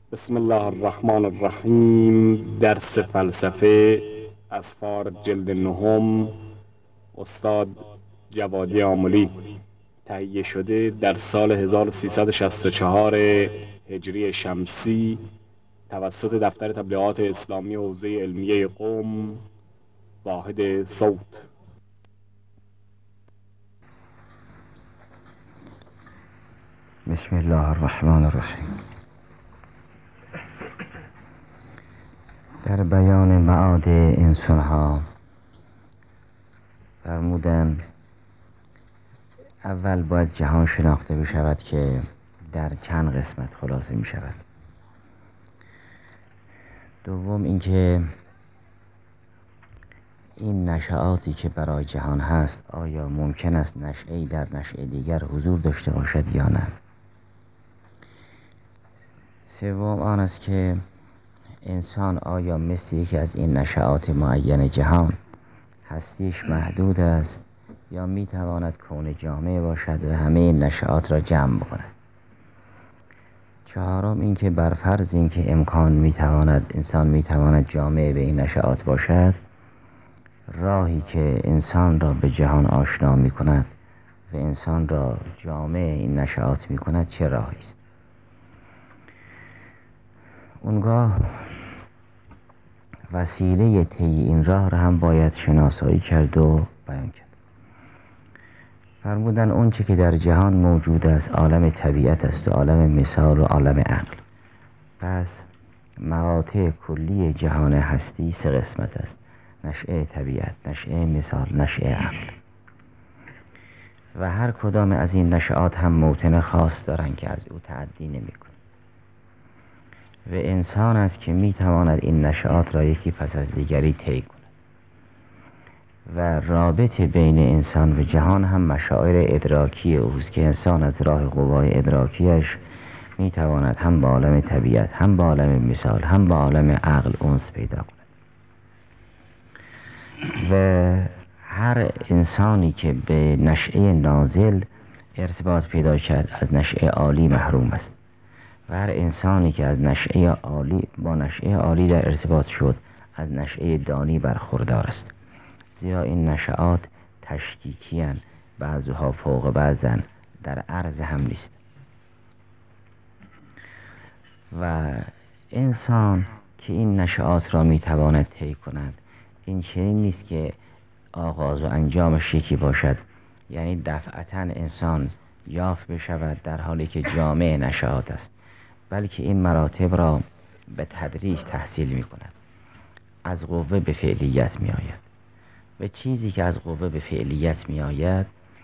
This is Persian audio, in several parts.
بسم الله الرحمن الرحیم. درس فلسفه اسفار جلد نهم، استاد جوادی آملی. تهیه شده در سال 1364 هجری شمسی توسط دفتر تبلیغات اسلامی حوزه علمیه قم، واحد صوت. بسم الله الرحمن الرحیم. در بیان معاد انسانها فرمودن اول باید جهان شناخته بشود که در چند قسمت خلاصه می شود. دوم اینکه این نشعاتی که برای جهان هست آیا ممکن است نشعه‌ای در نشعه دیگر حضور داشته باشد یا نه. سوم آن است که انسان آیا مثل یکی از این نشعات معین جهان هستیش محدود است یا می تواند کون جامع باشد و همه این نشعات را جمع بکند. چهارم اینکه بر فرض اینکه انسان می تواند جامع به این نشعات باشد، راهی که انسان را به جهان آشنا می کند و انسان را جامع این نشعات می کند چه راهی است. اونگاه وسیله طی این راه را هم باید شناسایی کرد و بیان کرد. فرمودن اون چی که در جهان موجود است عالم طبیعت است و عالم مثال و عالم عقل. پس مقاطع کلی جهان هستی سه قسمت است: نشأه طبیعت، نشأه مثال، نشأه عقل. و هر کدام از این نشآت هم موطن خاص دارند که از او تعدی نمی کند. و انسان است که می تواند این نشآت را یکی پس از دیگری طی کند. و رابط بین انسان و جهان هم مشاعر ادراکی اوست که انسان از راه قوای ادراکیش می تواند هم با عالم طبیعت، هم با عالم مثال، هم با عالم عقل انس پیدا کند. و هر انسانی که به نشأه نازل ارتباط پیدا کرد از نشأه عالی محروم است و هر انسانی که از نشأه عالی با نشأه عالی در ارتباط شد از نشأه دانی برخوردار است، زیرا این نشآت تشکیکی اند، بعضها فوق بعضن، در عرض هم نیست. و انسان که این نشآت را میتواند طی کند، این چنین نیست که آغاز و انجامش یکی باشد، یعنی دفعتا انسان یافت بشود در حالی که جامع نشآت است، بلکه این مراتب را به تدریج تحصیل می کند. از قوه به فعلیت می آید و چیزی که از قوه به فعلیت می آید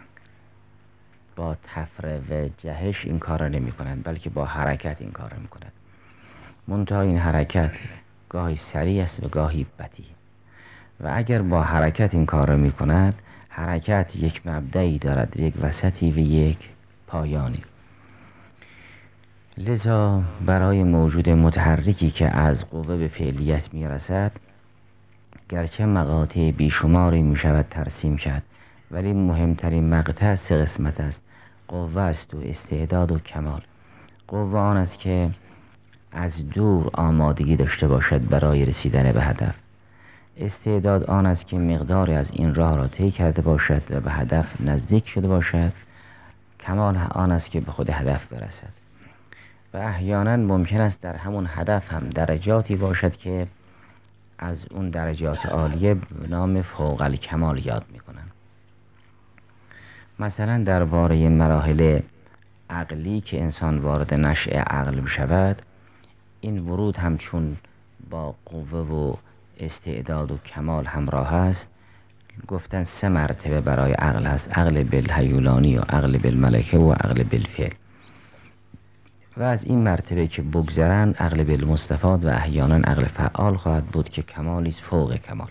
با تفره و جهش این کار را نمی کند، بلکه با حرکت این کار را می کند. منتها این حرکت گاهی سریع است و گاهی بطیء. و اگر با حرکت این کار را می کند، حرکت یک مبدئی دارد، یک وسطی و یک پایانی. لذا برای موجود متحرکی که از قوه به فعلیت می رسد، گرچه مقاطع بیشماری می شود ترسیم کرد، ولی مهمترین مقطع سه قسمت است: قوه است و استعداد و کمال. قوه آن است که از دور آمادگی داشته باشد برای رسیدن به هدف. استعداد آن است که مقداری از این راه را طی کرده باشد و به هدف نزدیک شده باشد. کمال آن است که به خود هدف برسد. و احیانا ممکن است در همون هدف هم درجاتی باشد که از اون درجات عالیه به نام فوق الکمال یاد میکنن. مثلا درباره مراحل عقلی که انسان وارد نشأه عقل بشود، این ورود هم چون با قوه و استعداد و کمال همراه است، گفتن سه مرتبه برای عقل هست: عقل بالهیولانی و عقل بالملکه و عقل بالفعل. و از این مرتبه که بگذرند عقل بالمستفاد و احیانا عقل فعال خواهد بود که کمالی است فوق کمال.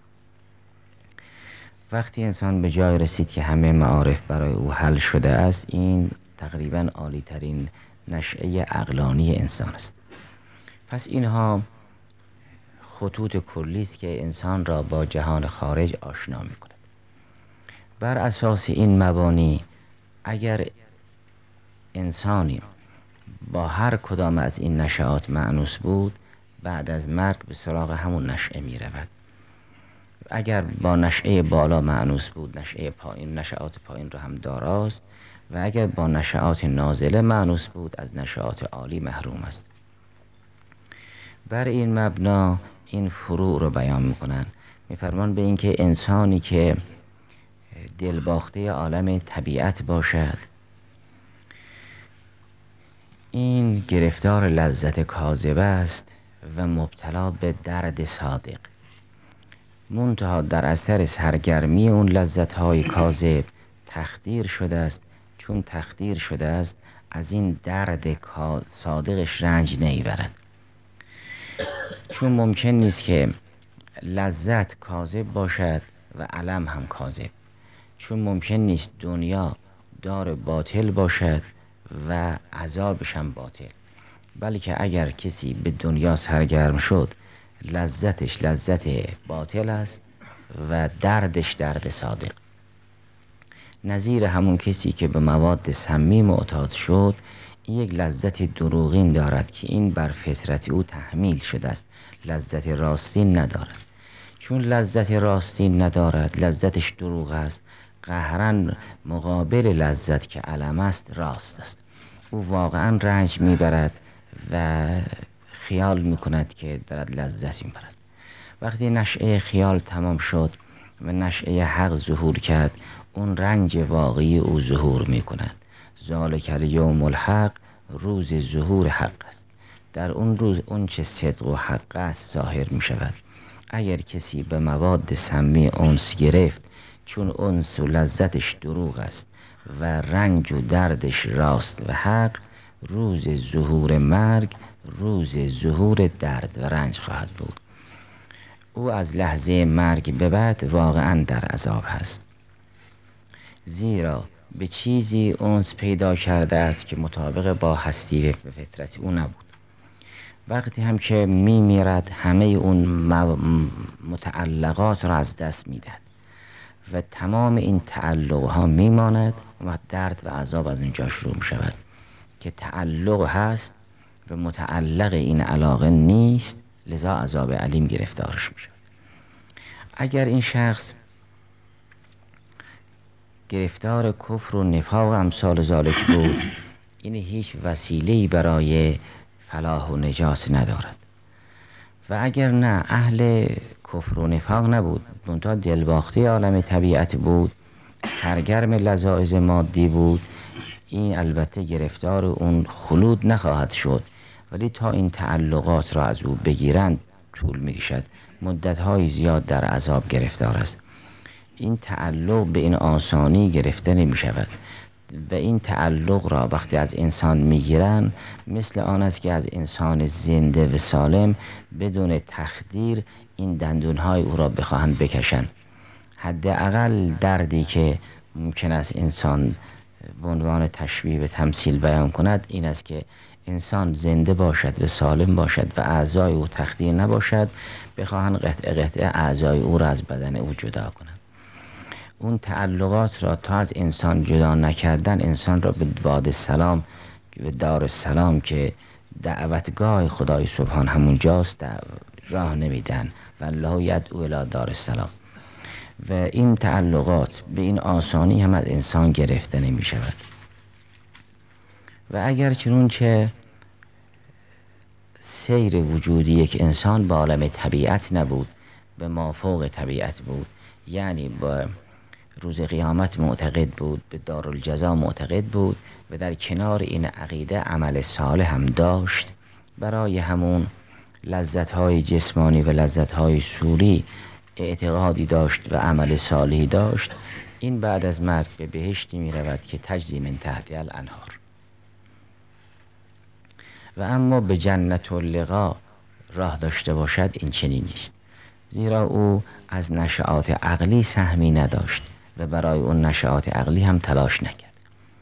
وقتی انسان به جای رسید که همه معارف برای او حل شده است، این تقریبا عالی ترین نشأه عقلانی انسان است. پس اینها خطوط کلی است که انسان را با جهان خارج آشنا می کند. بر اساس این مبانی اگر انسانی با هر کدام از این نشعات مأنوس بود، بعد از مرگ به سراغ همون نشعه می رود. اگر با نشعه بالا مأنوس بود، نشعه پایین، نشعات پایین رو هم داراست، و اگر با نشعات نازله مأنوس بود، از نشعات عالی محروم است. بر این مبنا این فروع رو بیان میکنن. میفرمان به این که انسانی که دلباخته عالم طبیعت باشد، این گرفتار لذت کاذبه است و مبتلا به درد صادق. منتها در اثر سرگرمی اون لذت‌های کاذب تخدیر شده است. چون تخدیر شده است، از این درد صادقش رنج نمیبرد. چون ممکن نیست که لذت کاذب باشد و الم هم کاذب. چون ممکن نیست دنیا دار باطل باشد و عذابش هم باطل. بلکه اگر کسی به دنیا سرگرم شد، لذتش لذت باطل است و دردش درد صادق. نظیر همون کسی که به مواد سمی معتاد شد، این یک لذت دروغین دارد که این بر فطرت او تحمیل شده است، لذت راستین ندارد. چون لذت راستین ندارد، لذتش دروغ است، قهرا مقابل لذت که علم است راست است. او واقعا رنج میبرد و خیال میکند که دارد لذت میبرد. وقتی نشعه خیال تمام شد و نشعه حق ظهور کرد، اون رنج واقعی او ظهور میکند. ذالک الیوم الحق، روز ظهور حق است. در اون روز اون چه صدق و حق است ظاهر میشود. اگر کسی به مواد سمی انس گرفت، چون انس و لذتش دروغ است و رنج و دردش راست و حق، روز ظهور مرگ روز ظهور درد و رنج خواهد بود. او از لحظه مرگ به بعد واقعا در عذاب هست، زیرا به چیزی انس پیدا کرده است که مطابق با هستی و فطرت او نبود. وقتی هم که می میرد، همه اون متعلقات را از دست میدهد و تمام این تعلق ها می ماند و درد و عذاب از اونجا شروع می شود که تعلق هست و متعلق این علاقه نیست، لذا عذاب علیم گرفتارش می شود. اگر این شخص گرفتار کفر و نفاق و امثال ذالک بود، این هیچ وسیله‌ای برای فلاح و نجات ندارد. و اگر نه اهل کفر و نفاق نبود، منتها دلباخته عالم طبیعت بود، سرگرم لذایذ مادی بود، این البته گرفتار اون خلود نخواهد شد، ولی تا این تعلقات را از او بگیرند طول می‌کشد، مدت‌های زیاد در عذاب گرفتار است. این تعلق به این آسانی گرفته نمی شود و این تعلق را وقتی از انسان میگیرند، مثل آن است که از انسان زنده و سالم بدون تخدیر این دندونهای او را بخواهند بکشند. حداقل دردی که ممکن است انسان به عنوان تشبیه و تمثیل بیان کند این است که انسان زنده باشد و سالم باشد و اعضای او تخدیر نباشد، بخواهند قطعه قطعه اعضای او را از بدن او جدا کنند. اون تعلقات را تا از انسان جدا نکردن، انسان را به واد السلام و دار السلام که دعوتگاه خدای سبحان همونجاست راه نمیدن و الله یدعو الی دار السلام. و این تعلقات به این آسانی هم از انسان گرفته نمی شود. و اگر چنانچه سیر وجودی یک انسان به عالم طبیعت نبود، به مافوق طبیعت بود، یعنی با روز قیامت معتقد بود، به دارالجزا معتقد بود و در کنار این عقیده عمل صالح هم داشت، برای همون لذت‌های جسمانی و لذت‌های سوری اعتقادی داشت و عمل صالحی داشت، این بعد از مرگ به بهشتی می رود که تجری من تحتها الانهار. و اما به جنت اللقا راه داشته باشد این چنین نیست، زیرا او از نشعات عقلی سهمی نداشت و برای اون نشعات عقلی هم تلاش نکرد.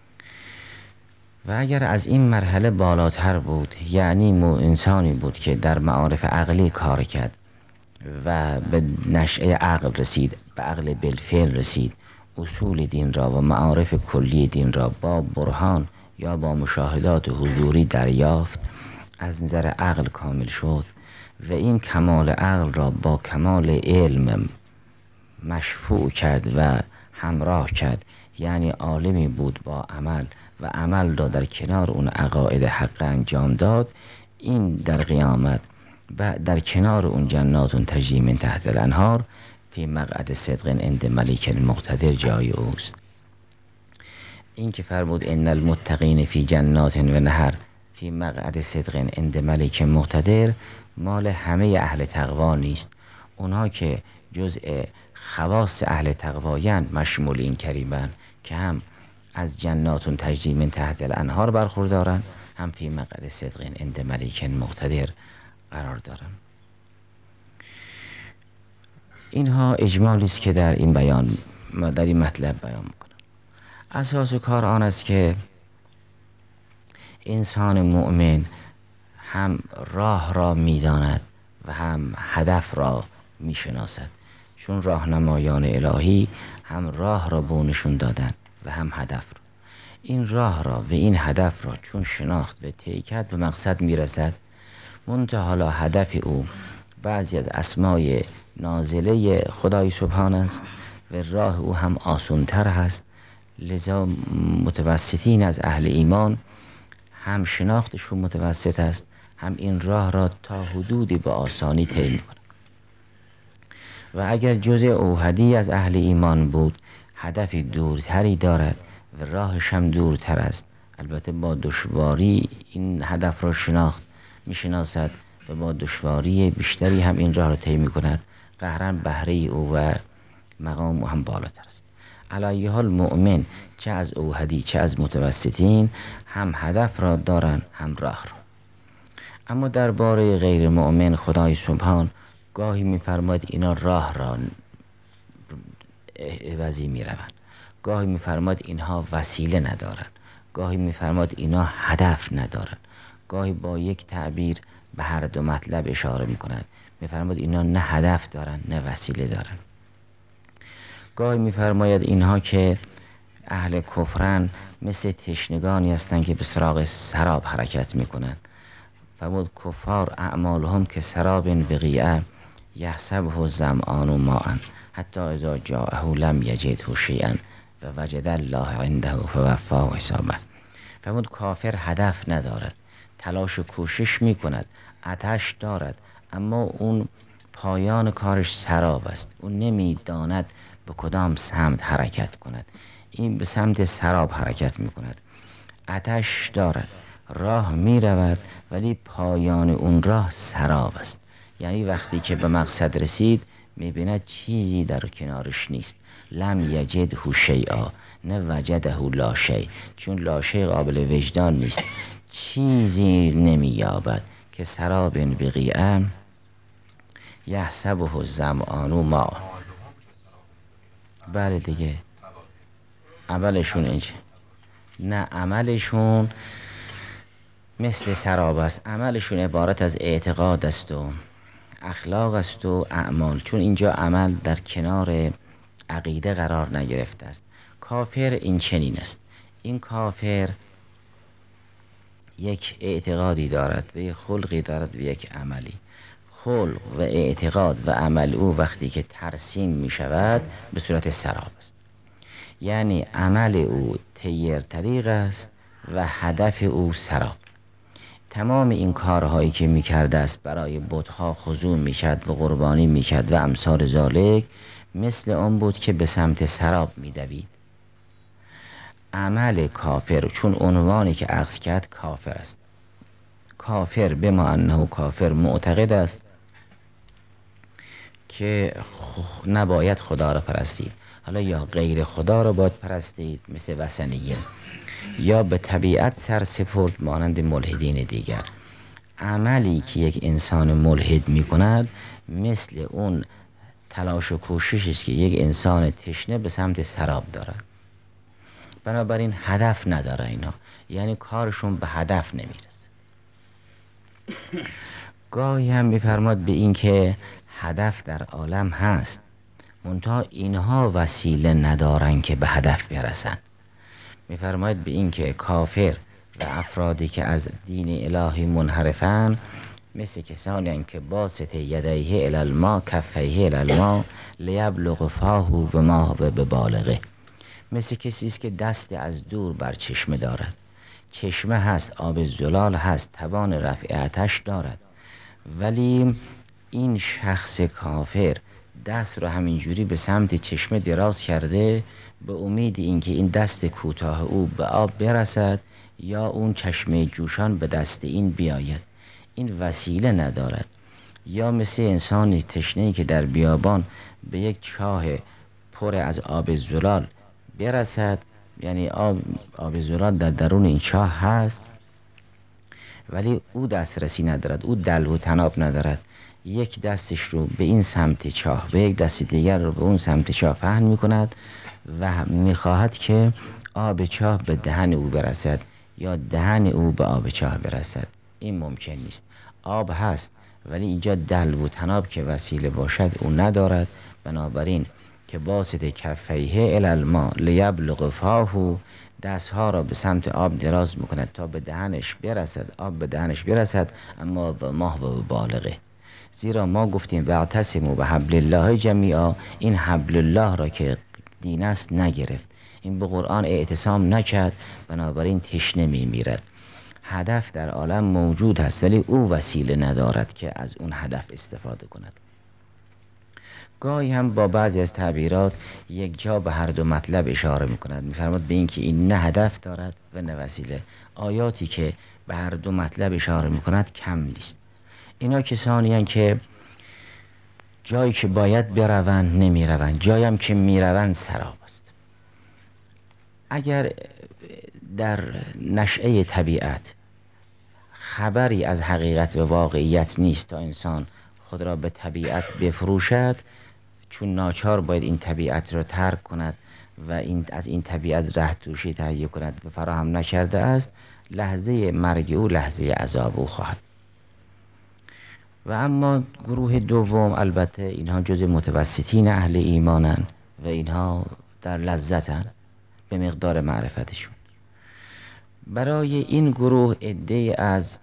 و اگر از این مرحله بالاتر بود، یعنی انسانی بود که در معارف عقلی کار کرد و به نشعه عقل رسید، به عقل بالفعل رسید، اصول دین را و معارف کلی دین را با برهان یا با مشاهدات حضوری دریافت، از نظر عقل کامل شد و این کمال عقل را با کمال علم مشفوع کرد و همراه کرد، یعنی عالمی بود با عمل و عمل را در کنار اون عقاید حق انجام داد. این در قیامت و در کنار اون جنات تجری من تحت الانهار فی مقعد صدق عند ملیک مقتدر جای اوست. این که فرمود ان المتقین فی جنات و نهر فی مقعد صدق عند ملیک مقتدر، مال همه اهل تقوا نیست. اونها که جزء خواص اهل تقوایند مشمول این کریمن که هم از جنات تجری من تحت الانهار برخوردارن، هم فی مقعد صدق عند ملیک مقتدر قرار دارن. اینها اجمالی است که در این بیان در این مطلب بیان میکنم. اساس کار آن است که انسان مؤمن هم راه را میداند و هم هدف را میشناسد، چون راهنمایان الهی هم راه را به او نشون دادند و هم هدف را. این راه را و این هدف را چون شناخت و طی کرد به مقصد میرسد. منتها حالا هدف او بعضی از اسمای نازله خدای سبحان است و راه او هم آسان‌تر هست. لذا متوسطین از اهل ایمان هم شناختشون متوسط است، هم این راه را تا حدودی به آسانی طی می‌کنند. و اگر جزء اوحدی از اهل ایمان بود، هدفی دورتری دارد و راهش هم دورتر است. البته با دشواری این هدف را میشناسد و با دشواری بیشتری هم این راه را طی می‌کند. قهراً بهره او و مقام هم بالاتر است. علی ای حال مؤمن چه از اوحدی چه از متوسطین هم هدف را دارند هم راه را. اما درباره غیر مؤمن خدای سبحان گاهی می‌فرماید اینا راه را عوضی می‌روند، گاهی می‌فرماید اینها وسیله ندارند، گاهی می‌فرماید اینا هدف ندارند، گاهی با یک تعبیر به هر دو مطلب اشاره می‌کند. می‌فرماید اینا نه هدف دارند نه وسیله دارند. گاهی می‌فرماید اینها که اهل کفرن مثل تشنگانی هستند که به سراغ سراب حرکت می‌کنند. فرمود کفار اعمالهم که سراب بقیعه یحسبه الظمآن ماء حتی اذا جاءه لم یجده شیئا و وجد الله عنده فوفاه حسابه. فرمود کافر هدف ندارد، تلاش و کوشش می‌کند، آتش دارد، اما اون پایان کارش سراب است. اون نمی‌داند به کدام سمت حرکت کند. این به سمت سراب حرکت می‌کند. آتش دارد، راه می‌رود، ولی پایان اون راه سراب است. یعنی وقتی که به مقصد رسید می‌بیند چیزی در کنارش نیست. لم یجده شیئا، نه وجده لا شیء، چون لا شیء قابل وجدان نیست. چیزی نمی‌یابد که سراب بقیعه یحسبه الظمآن ماء. بله دیگه عملشون اینجا نه، عملشون مثل سراب است. عملشون عبارت از اعتقاد است و اخلاق است و اعمال، چون اینجا عمل در کنار عقیده قرار نگرفته است. کافر این چنین است. این کافر یک اعتقادی دارد و یک خلقی دارد و یک عملی. خلق و اعتقاد و عمل او وقتی که ترسیم می شود به صورت سراب است. یعنی عمل او طیر طریق است و هدف او سراب. تمام این کارهایی که می کرده است برای بت‌ها خضوع می کرد و قربانی می کرد و امثال ذالک، مثل آن بود که به سمت سراب می دوید. عمل کافر، چون عنوانی که اخذ کرد کافر است. کافر بما انه کافر معتقد است که نباید خدا را پرستید. حالا یا غیر خدا را باید پرستید مثل وثنیه، یا به طبیعت سر سپرد مانند ملحدین دیگر. عملی که یک انسان ملحد می کند مثل اون تلاش و کوشش است که یک انسان تشنه به سمت سراب دارد. بنابراین هدف نداره اینا، یعنی کارشون به هدف نمیرسه. گاهی هم میفرماد به این که هدف در عالم هست، منتها اینها وسیله ندارن که به هدف برسن. میفرماید به این که کافر و افرادی که از دین الهی منحرفن مثل کسانی هم که باسط یدیه الی الماء کفیه الی الماء لیبلغ فاه بما هو ببالغه، مثل کسی است که دست از دور بر چشمه دارد، چشمه هست، آب زلال هست، توان رفع آتش دارد، ولی این شخص کافر دست رو همینجوری به سمت چشمه دراز کرده به امید اینکه این دست کوتاه او به آب برسد یا اون چشمه جوشان به دست این بیاید. این وسیله ندارد. یا مثل انسانی تشنه‌ای که در بیابان به یک چاه پر از آب زلال برسد، یعنی آب زلال در درون این چاه هست ولی او دسترسی ندارد، او دلو و تناب ندارد، یک دستش رو به این سمت چاه و یک دست دیگر رو به اون سمت چاه پهن می کند و می خواهد که آب چاه به دهن او برسد یا دهن او به آب چاه برسد. این ممکن نیست. آب هست ولی اینجا دلو و تناب که وسیله باشد او ندارد، بنابراین که باسط کفیه الی الماء لیبلغ فاه، دستها را به سمت آب دراز میکند تا به دهنش برسد، آب به دهنش برسد، اما به ما و بالغه. زیرا ما گفتیم واعتصموا بحبل الله جمیعا، این حبل الله را که دین است نگرفت، این به قرآن اعتصام نکرد، بنابراین تشنه میمیرد. هدف در عالم موجود هست ولی او وسیله ندارد که از اون هدف استفاده کند. گاهی هم با بعضی از تعبیرات یک جا به هر دو مطلب اشاره می‌کند، می‌فرماید به اینکه این نه هدف دارد و نه وسیله. آیاتی که به هر دو مطلب اشاره می‌کند کم نیست. اینا کسانی هستند که جایی که باید بروند نمی‌روند، جایی هم که می‌روند سراب است. اگر در نشأه طبیعت خبری از حقیقت و واقعیت نیست تا انسان خود را به طبیعت بفروشد، چون ناچار باید این طبیعت را ترک کند و از این طبیعت ره توشی تهیه کند و فراهم نکرده است، لحظه مرگ او لحظه عذاب او خواهد. و اما گروه دوم، البته اینها جز متوسطین اهل ایمانند و اینها در لذتن به مقدار معرفتشون. برای این گروه عده‌ای از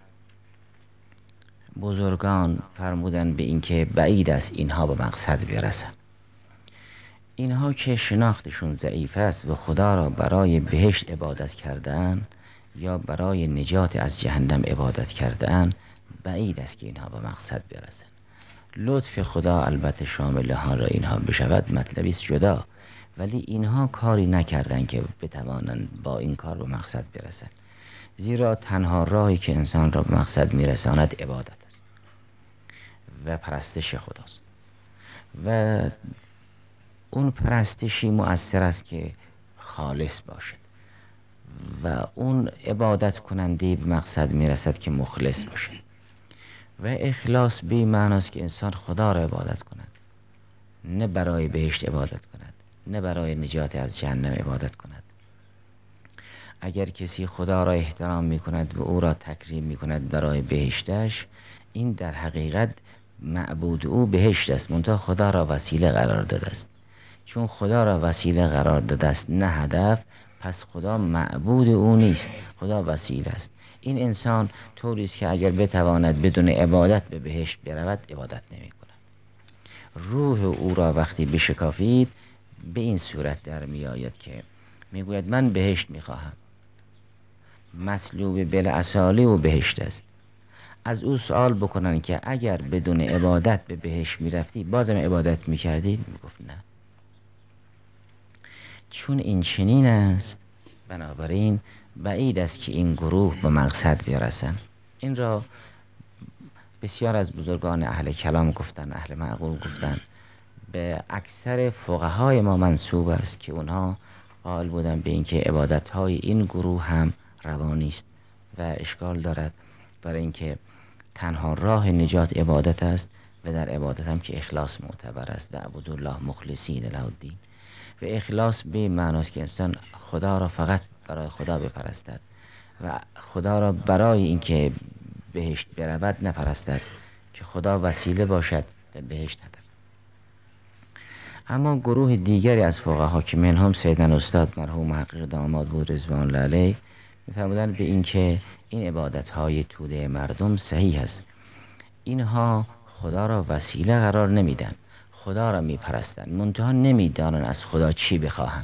بزرگان فرمودن به اینکه بعید است اینها به مقصد برسن. اینها که شناختشون ضعیف است و خدا را برای بهشت عبادت کردن یا برای نجات از جهنم عبادت کردن، بعید است که اینها به مقصد برسن. لطف خدا البته شامل حال اینها بشود مطلبی است جدا، ولی اینها کاری نکردن که بتوانند با این کار به مقصد برسن. زیرا تنها راهی که انسان را به مقصد میرساند عبادت است و پرستش خداست و اون پرستشی مؤثر است که خالص باشد و اون عبادت کننده به مقصد میرسد که مخلص باشد. و اخلاص به معناست که انسان خدا را عبادت کند، نه برای بهشت عبادت کند، نه برای نجات از جهنم عبادت کند. اگر کسی خدا را احترام می کند و او را تکریم می کند برای بهشتش، این در حقیقت معبود او بهشت است، منتها خدا را وسیله قرار داده است. چون خدا را وسیله قرار داده است نه هدف، پس خدا معبود او نیست، خدا وسیله است. این انسان طوری است که اگر بتواند بدون عبادت به بهشت برود عبادت نمی کند. روح او را وقتی بشکافید به این صورت در می آید که می گوید من بهشت می خواهم. مطلوب بالاصاله و بهشت است. از او سوال بکنن که اگر بدون عبادت به بهشت می رفتی بازم عبادت می کردی؟ می گفت نه. چون این چنین است، بنابراین بعید است که این گروه به مقصد برسن. این را بسیار از بزرگان اهل کلام گفتن، اهل معقول گفتن، به اکثر فقهای ما منسوب است که اونها قائل بودن به اینکه عبادت‌های این گروه هم روانی است و اشکال دارد، برای اینکه تنها راه نجات عبادت است و در عبادت هم که اخلاص معتبر است. اعبدوا الله مخلصین له الدین. و اخلاص به معناست که انسان خدا را فقط برای خدا بپرستد و خدا را برای اینکه بهشت برود نپرستد که خدا وسیله باشد به بهشت هدف. اما گروه دیگری از فقها که منهم سیدنا استاد مرحوم محقق داماد بود رضوان الله علیه می‌فرمودند به این که این عبادت های توده مردم صحیح است، اینها خدا را وسیله قرار نمیدن، خدا را میپرستن، منتها نمیدانن از خدا چی بخواهن.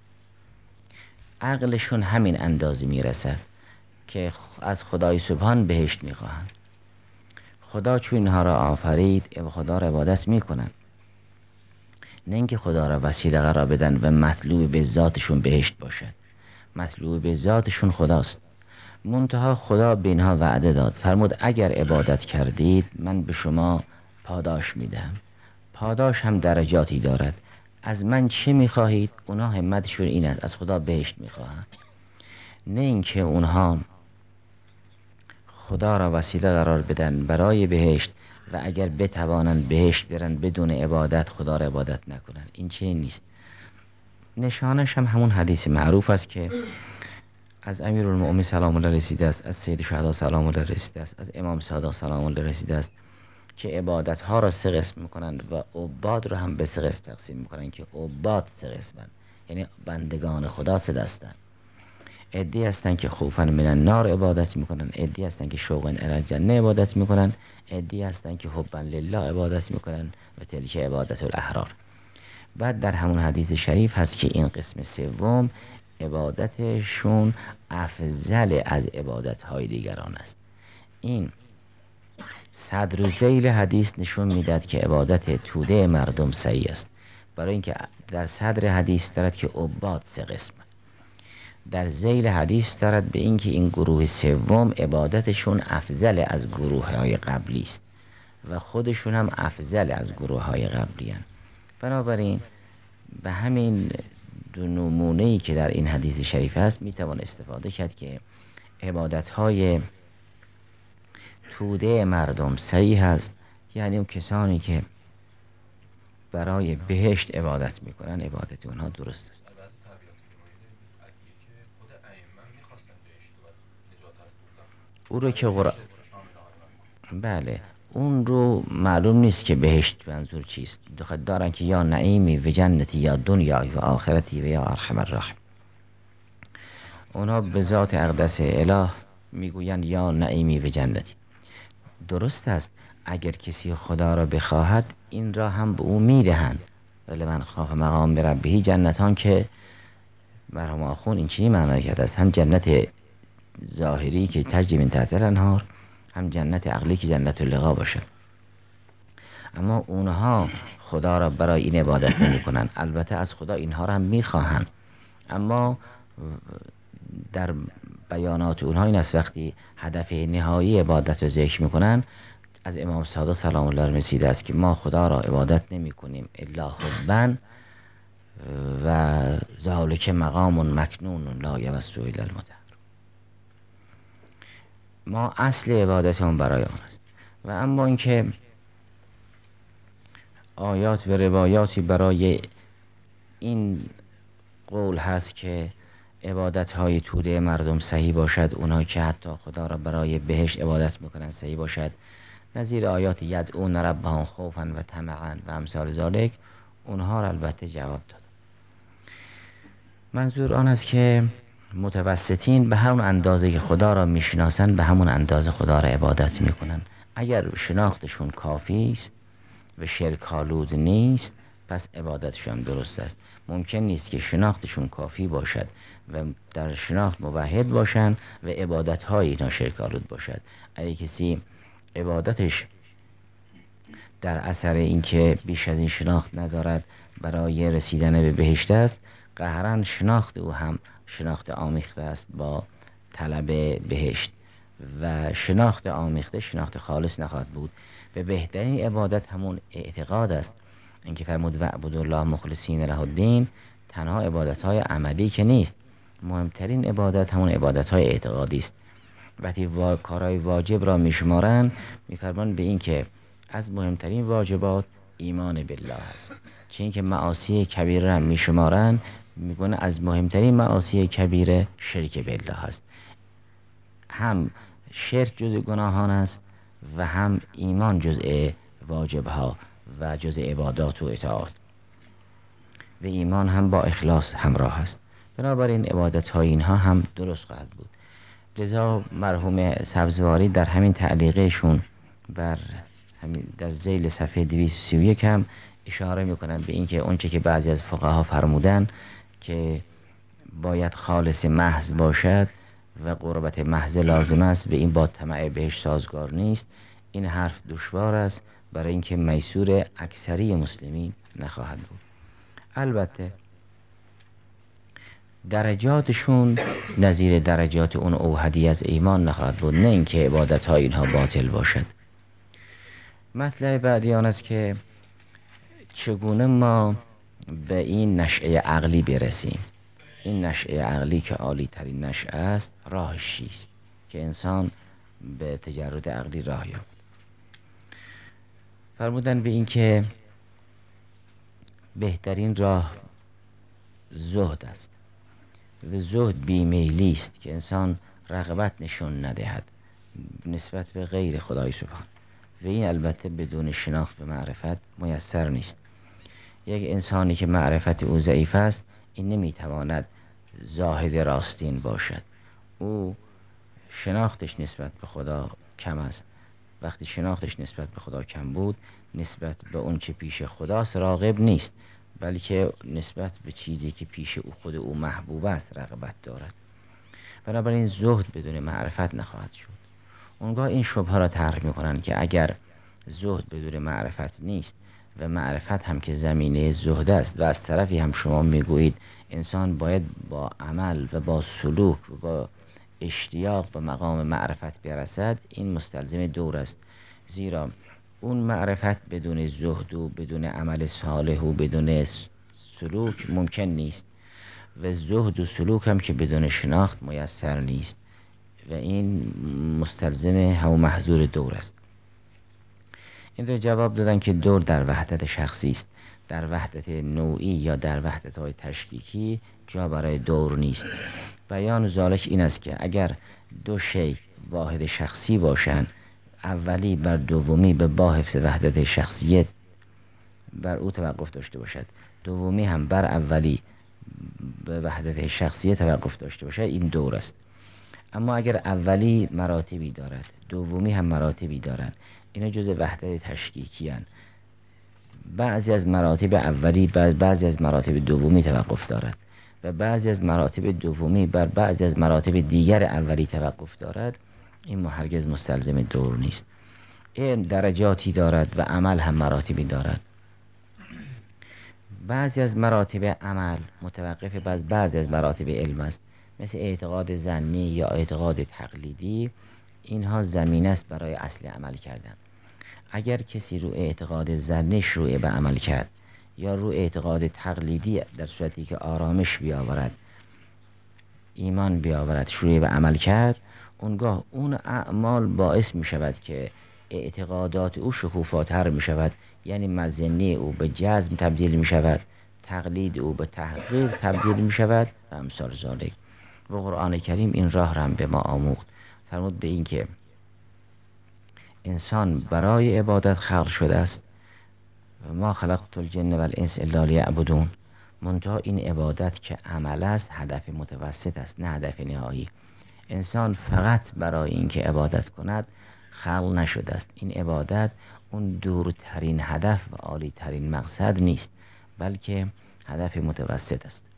عقلشون همین اندازه میرسد که از خدای سبحان بهشت میخواهن. خدا چون اینها را آفرید و خدا را عبادت میکنن، نه اینکه خدا را وسیله قرار بدن و مطلوب به ذاتشون بهشت باشد. مطلوب به ذاتشون خداست. منتها خدا به اینها وعده داد، فرمود اگر عبادت کردید من به شما پاداش میدهم. پاداش هم درجاتی دارد. از من چه میخواهید؟ اونها همتشون این است، از خدا بهشت میخواهند، نه اینکه اونها خدا را وسیله قرار بدن برای بهشت و اگر بتوانند بهشت برن بدون عبادت خدا را عبادت نکنن. این چنین نیست. نشانش هم همون حدیث معروف است که از امیرالمؤمنین سلام الله رسیده است، از سید شهدا سلام الله رسیده است، از امام صادق سلام الله رسیده است که عبادت ها را 3 قسم میکنند و عباد را هم به 3 قسم تقسیم میکنند که عباد 3 قسمند، یعنی بندگان خدا 3 دستند. عدی هستند که خوفا من النار عبادت میکنن، عدی هستند که شوقا الی الجنه عبادت میکنن، عدی هستند که حبا لله عبادت میکنن و تلک عبادت الاحرار. بعد در همون حدیث شریف هست که این قسم سوم عبادتشون افضل از عبادت های دیگران است. این صدر و ذیل حدیث نشون میداد که عبادت توده مردم صحیح است، برای اینکه در صدر حدیث دارد که عباد 3 قسم، در ذیل حدیث دارد به اینکه این گروه سوم عبادتشون افضل از گروه های قبلی است و خودشون هم افضل از گروه های قبلی هستند. بنابراین به همین 2 نمونه‌ای که در این حدیث شریف است میتوان استفاده کرد که عبادت های توده مردم صحیح است، یعنی اون کسانی که برای بهشت عبادت میکنن عبادت اونها درست است. او رو که بله، اون رو معلوم نیست که بهشت منظور چیست. دارن که یا نعیمی و جنتی یا دنیا و آخرتی و یا ارحم الراحم. اونا به ذات اقدس اله میگویند یا نعیمی و جنتی. درست است، اگر کسی خدا را بخواهد این را هم به او میدهند. ولی من خواف مقام ربهی جنتان که مرحوم آخون این چنین معنی کرده است، هم جنت ظاهری که تجری من تحت الانهار، هم جنت عقلی که جنت اللقا باشد. اما اونها خدا را برای این عبادت نمی کنند. البته از خدا اینها را هم می خواهند، اما در بیانات اونها این است وقتی هدف نهایی عبادت را ذکر می کنند، از امام صادق سلام الله رسیده است که ما خدا را عبادت نمی کنیم الا حبا و ذالک مقام مکنون لا یمسه الا المطهرون. ما اصل عبادتمون برای آن است. و اما اینکه آیات و روایاتی برای این قول هست که عبادت های توده مردم صحیح باشد، اونها که حتی خدا را برای بهشت عبادت میکنن صحیح باشد، نظیر آیات یدعون ربهم خوفا و طمعا و امثال ذالک، اونها را البته جواب داد. منظور آن است که متوسطین به همون اندازه که خدا را میشناسن به همون اندازه خدا را عبادت میکنن. اگر شناختشون کافی است و شرک‌آلود نیست پس عبادتشون درست است. ممکن نیست که شناختشون کافی باشد و در شناخت موحد باشن و عبادت‌های اینا شرک‌آلود باشد. اگه کسی عبادتش در اثر اینکه بیش از این شناخت ندارد برای رسیدن به بهشت است، قهرن شناخت او هم شناخت آمیخته است با طلب بهشت و شناخت آمیخته شناخت خالص نخواهد بود. و بهترین عبادت همون اعتقاد است. اینکه فرمود واعبدوا الله مخلصین له الدین، تنها عبادت‌های عملی که نیست، مهمترین عبادت همون عبادت‌های اعتقادی است. وقتی کارهای واجب را میشمارن میفرمان به این که از مهمترین واجبات ایمان بالله است. چه اینکه معاصی کبیره را میشمارن میگونه از مهمترین معاصی کبیره شرک بالله است. هم شرک جزء گناهان است و هم ایمان جزء واجبها و جزء عبادات و اطاعات و ایمان هم با اخلاص همراه است. بنابراین عبادت های اینها هم درست خواهد بود. لذا مرحوم سبزواری در همین تعلیقشون بر در ذیل صفحه 231 هم اشاره میکنن به اینکه اونچه که بعضی از فقها فرمودن که باید خالص محض باشد و قربت محض لازم است، به این با طمع بهش سازگار نیست. این حرف دشوار است، برای اینکه میسور اکثری مسلمین نخواهد بود. البته درجاتشون نظیر درجات اون اوحدی از ایمان نخواهد بود، نه اینکه عبادت های اینها باطل باشد. مطلب بعدی آن است که چگونه ما به این نشأه عقلی برسیم. این نشأه عقلی که عالی ترین نشأه است، راهش چیست که انسان به تجرد عقلی راه یابد؟ فرمودن به این که بهترین راه زهد است و زهد بیمیلی است که انسان رغبت نشون ندهد نسبت به غیر خدای سبحان، و این البته بدون شناخت به معرفت میسر نیست. یک انسانی که معرفت او ضعیف است، این نمیتواند زاهد راستین باشد. او شناختش نسبت به خدا کم است. وقتی شناختش نسبت به خدا کم بود، نسبت به اون چه پیش خداست راغب نیست، بلکه نسبت به چیزی که پیش او خود او محبوب است رغبت دارد. بنابراین زهد بدون معرفت نخواهد شد. اونگاه این شبهه را طرح میکنن که اگر زهد بدون معرفت نیست و معرفت هم که زمینه زهد است، و از طرفی هم شما میگویید انسان باید با عمل و با سلوک و با اشتیاق به مقام معرفت برسد، این مستلزم دور است. زیرا اون معرفت بدون زهد و بدون عمل صالح و بدون سلوک ممکن نیست، و زهد و سلوک هم که بدون شناخت میسر نیست، و این مستلزم هم محظور دور است. این رو جواب دادن که دور در وحدت شخصی است. در وحدت نوعی یا در وحدت های تشکیکی جا برای دور نیست. بیان ذالک این است که اگر دو شی واحد شخصی باشند، اولی بر دومی به با حفظ وحدت شخصیت بر او توقف داشته باشد، دومی هم بر اولی به وحدت شخصیت توقف داشته باشد، این دور است. اما اگر اولی مراتبی دارد، دومی هم مراتبی دارند، اینا جزء وحدت تشکیکی هستند. بعضی از مراتب اولی بعضی از مراتب دومی توقف دارد و بعضی از مراتب دومی بر بعضی از مراتب دیگر اولی توقف دارد، این هرگز مستلزم دور نیست. علم درجاتی دارد و عمل هم مراتبی دارد. بعضی از مراتب عمل متوقف بعضی از مراتب علم است، مثل اعتقاد ظنی یا اعتقاد تقلیدی. اینها زمینه است برای اصل عمل کردن. اگر کسی رو اعتقاد ظنی شروع به عمل کرد یا رو اعتقاد تقلیدی در صورتی که آرامش بیاورد، ایمان بیاورد، شروع به عمل کرد، اونگاه اون اعمال باعث می شود که اعتقادات او شکوفاتر می شود، یعنی مظنه او به جزم تبدیل می شود، تقلید او به تحقیق تبدیل می شود و امثال ذالک. و قرآن کریم این راه را هم به ما آموخت. فرمود به این که انسان برای عبادت خلق شده است و ما خلقت الجن و الانس الا لیعبدون. منتها این عبادت که عمل است هدف متوسط است، نه هدف نهایی. انسان فقط برای اینکه عبادت کند خلق نشده است. این عبادت اون دورترین هدف و عالی ترین مقصد نیست، بلکه هدف متوسط است.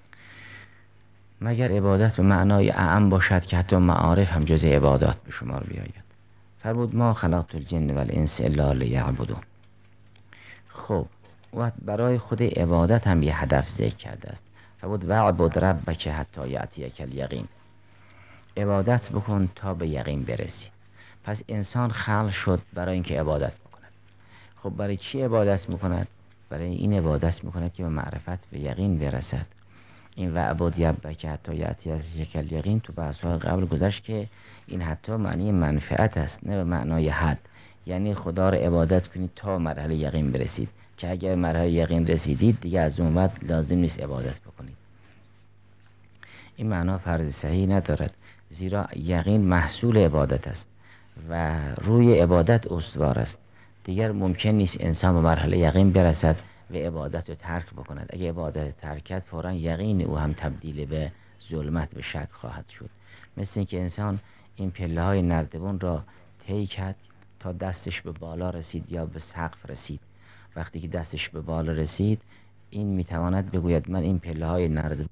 مگر عبادت به معنای اعم باشد که حتی معارف هم جزء عبادات به شمار بیاید. فرمود ما خلقت الجن و الانس الا لیعبدون. خب و برای خود عبادت هم یه هدف ذکر کرده است. فرمود وعبد ربک حتی یأتیک الیقین. عبادت بکن تا به یقین برسی. پس انسان خلق شد برای اینکه عبادت بکند. خب برای چی عبادت میکند؟ برای این عبادت میکند که به معرفت و یقین برسد. این وعبد ربک حتی یأتیک الیقین تو بحث‌های قبل گذشت که این حتی معنی منفعت است، نه به معنای حد. یعنی خدا رو عبادت کنید تا مرحله یقین برسید، که اگر مرحله یقین رسیدید دیگه از اون بعد لازم نیست عبادت بکنید. این معنا فرض صحیح ندارد، زیرا یقین محصول عبادت است و روی عبادت استوار است. دیگر ممکن نیست انسان به مرحله یقین برسد و عبادت رو ترک بکند. اگه عبادت ترک کرد فوراً یقین او هم تبدیل به ظلمت به شک خواهد شد. مثل اینکه انسان این پله های نردبان را طی کرد تا دستش به بالا رسید یا به سقف رسید. وقتی که دستش به بالا رسید، این میتواند بگوید من این پله های نردبان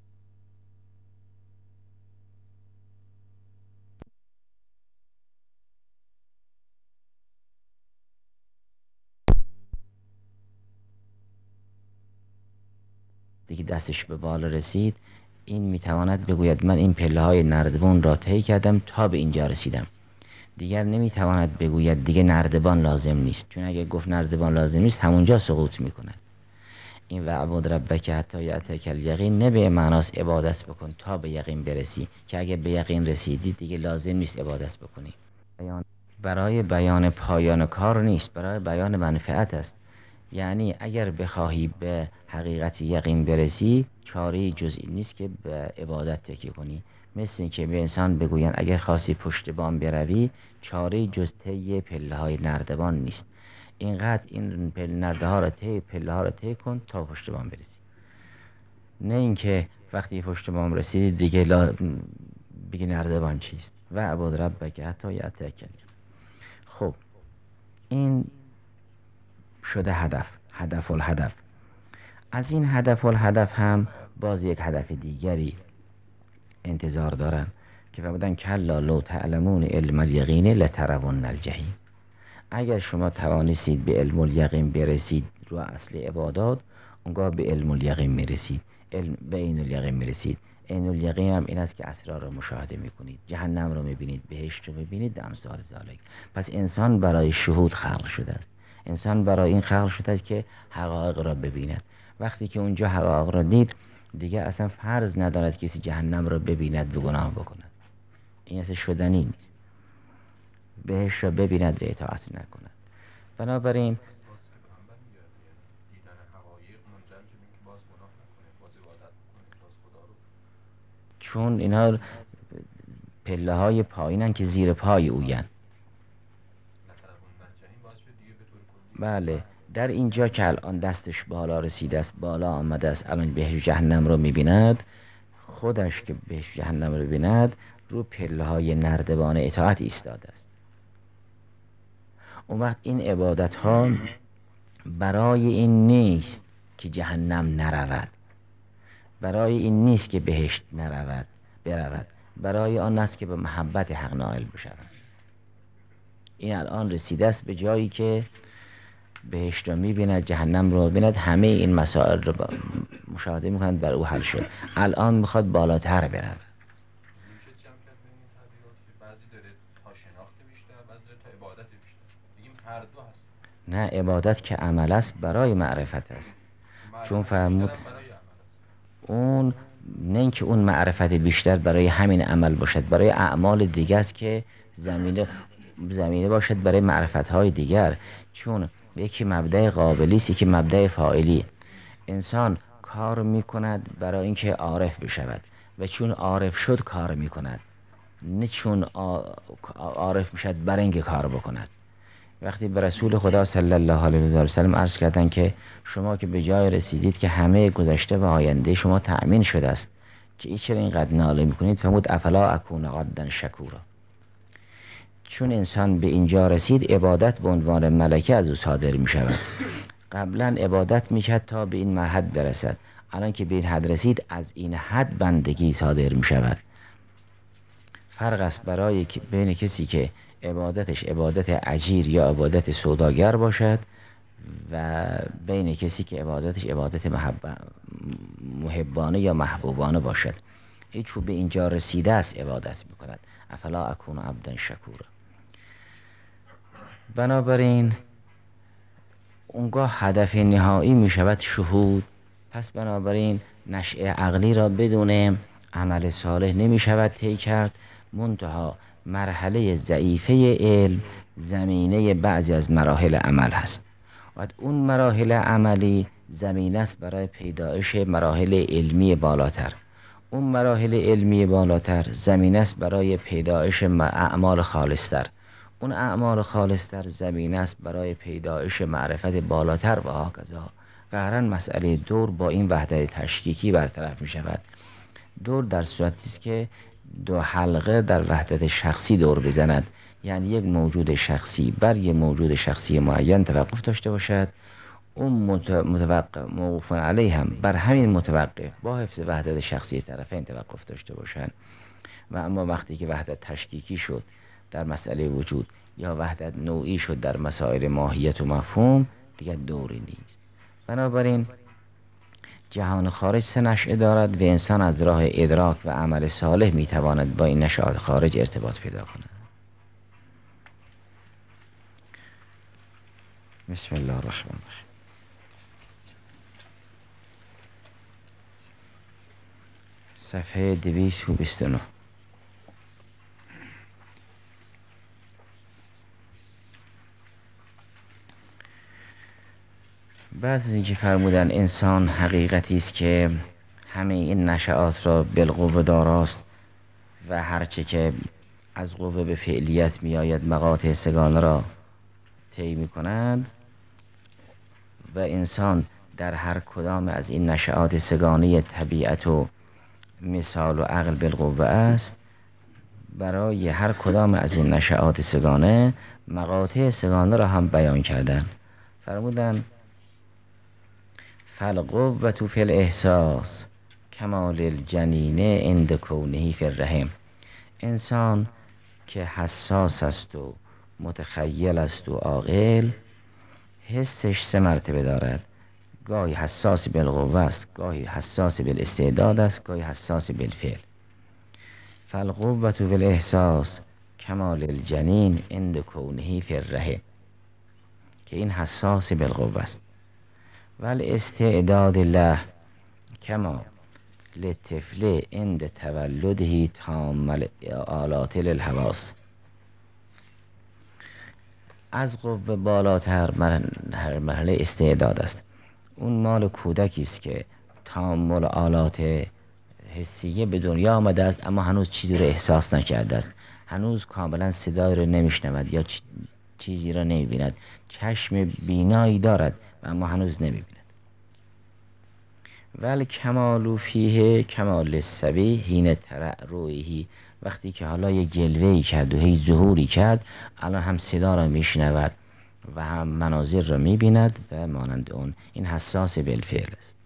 دیگه دستش به بالا رسید، این میتواند بگوید من این پله های نردبان را طی کردم تا به اینجا رسیدم. دیگر نمیتواند بگوید دیگه نردبان لازم نیست، چون اگه گفت نردبان لازم نیست همونجا سقوط میکند. این وعبد ربک حتی یأتیک الیقین نه به معناست عبادت بکن تا به یقین برسی، که اگه به یقین رسیدی دیگه لازم نیست عبادت بکنی. برای بیان پایان کار نیست، برای بیان منفعت است. یعنی اگر بخواهی به حقیقت یقین برسی، چاره جز این نیست که به عبادت تکیه کنی. مثل این که به انسان بگوین اگر خواستی پشت بام بروی، چاره جز طی پله های نردبان نیست. اینقدر این نرده ها را پله ها را طی کن تا پشت بام برسی. نه اینکه وقتی پشت بام رسیدی دیگه بگی نردبان چیست. و عباد ربک حتی یأتیک الیقین. خب این شده هدف الهدف. از این هدف الهدف هم باز یک هدف دیگری انتظار دارن که فرمودن کلا لو تعلمون علم الیقین لترون الجحیم. اگر شما توانستید به علم الیقین برسید رو اصل عبادات، اونگاه به علم الیقین میرسید، به عین الیقین میرسید. عین الیقین هم این است که اسرار رو مشاهده میکنید، جهنم رو میبینید، بهشت رو میبینید، امثال ذالک. پس انسان برای شهود خلق شده است. انسان برای این خلق شده است که حقایق را ببیند. وقتی که اونجا حقایق را دید، دیگر اصلا فرض ندارد کسی جهنم را ببیند به گناه بکند. این اصلا شدنی نیست. بهشت را ببیند به اطاعت نکند. بنابراین چون اینا پله های پایینن که زیر پای اوین. بله، در اینجا که الان دستش بالا رسیده است، بالا آمده است، الان بهشت جهنم رو میبیند، خودش که بهشت جهنم رو بیند رو پله های نردبان اطاعت ایستاده است. اون وقت این عبادت ها برای این نیست که جهنم نرود، برای این نیست که بهشت برود، برای آن است که به محبت حق نائل بشود. این الان رسیده است به جایی که بهشت رو میبیند، جهنم رو میبیند، همه این مسائل رو مشاهده میکنند، بر او حل شد. الان میخواد بالاتر برود. نه، عبادت که عمل است برای معرفت است. چون فرمود اون نه اینکه اون معرفت بیشتر برای همین عمل باشد، برای اعمال دیگه است که زمینه باشد برای معرفت های دیگر. چون یکی مبدأ قابلی است، یکی مبدأ فاعلی. انسان کار میکند برای اینکه عارف بشود و چون عارف شد کار میکند، نه چون عارف میشد برای اینکه کار بکند. وقتی به رسول خدا صلی الله علیه و سلم عرض کردند که شما که به جای رسیدید که همه گذشته و آینده شما تأمین شده است، چرا اینقدر ناله میکنید؟ فرمود افلا اکون عبدا شکورا. چون انسان به اینجا رسید، عبادت به عنوان ملکه از او صادر می شود. قبلا عبادت می کرد تا به این حد برسد، الان که به این حد رسید از این حد بندگی صادر می شود. فرق است برای بین کسی که عبادتش عبادت اجیر یا عبادت سوداگر باشد و بین کسی که عبادتش عبادت محبانه یا محبوبانه باشد. هیچ به اینجا رسیده است عبادت می کند. افلا اکون عبدا شکورا. بنابراین اونگاه هدف نهایی می شود شهود. پس بنابراین نشأه عقلی را بدون عمل صالح نمی شود طی کرد. منتها مرحله ضعیفه علم زمینه بعضی از مراحل عمل هست و اون مراحل عملی زمینه است برای پیدایش مراحل علمی بالاتر. اون مراحل علمی بالاتر زمینه است برای پیدایش اعمال خالصتر. اون اعمال خالصتر زمینه است برای پیدایش معرفت بالاتر و هکذا. قهرن مسئله دور با این وحدت تشکیکی برطرف می شود. دور در صورتی است که دو حلقه در وحدت شخصی دور بزند، یعنی یک موجود شخصی بر یک موجود شخصی معین توقف داشته باشد، اون متوقف موقوف علیه هم بر همین متوقف با حفظ وحدت شخصی طرفین توقف داشته باشند. و اما وقتی که وحدت تشکیکی شد در مسئله وجود یا وحدت نوعی شد در مسائل ماهیت و مفهوم، دیگر دوری نیست. بنابراین جهان خارج سه نشأه دارد و انسان از راه ادراک و عمل صالح میتواند با این نشأات خارج ارتباط پیدا کند. بسم الله الرحمن الرحیم. صفحه 229. بعد از اینکه فرمودن انسان حقیقتی است که همه این نشأات را بالقوه داراست و هرچه که از قوه به فعلیت می آید مقاطع سگانه را طی می کنند و انسان در هر کدام از این نشأات سگانه طبیعت و مثال و عقل بالقوه است، برای هر کدام از این نشأات سگانه مقاطع سگانه را هم بیان کردن. فرمودن فالقوة فی الاحساس کمال الجنین عند کونه فی الرحم. انسان که حساس است و متخیل است و عاقل، حسش سه مرتبه دارد. گاهی حساس بالقوه است، گاهی حساس بالاستعداد است، گاهی حساس بالفعل. فالقوة فی الاحساس کمال الجنین عند کونه فی الرحم، که این حساس بالقوه است. والاستعداد له کما للطفل عند تولده تام الآلات للحواس. از قوه بالاتر مرحله استعداد است. اون مال کودکی است که تام آلات حسیه به دنیا آمده است، اما هنوز چیزی را احساس نکرده است، هنوز کاملا صدای را نمیشنود یا چیزی را نمیبیند. چشم بینایی دارد و اما هنوز نمیبیند. ول کمال فیه کمال الصبی حین ترعرعه. وقتی که حالا یک جلوه‌ای کرد و هی ظهوری کرد، الان هم صدا را میشنود و هم مناظر را میبیند و مانند اون. این حساس بالفعل است.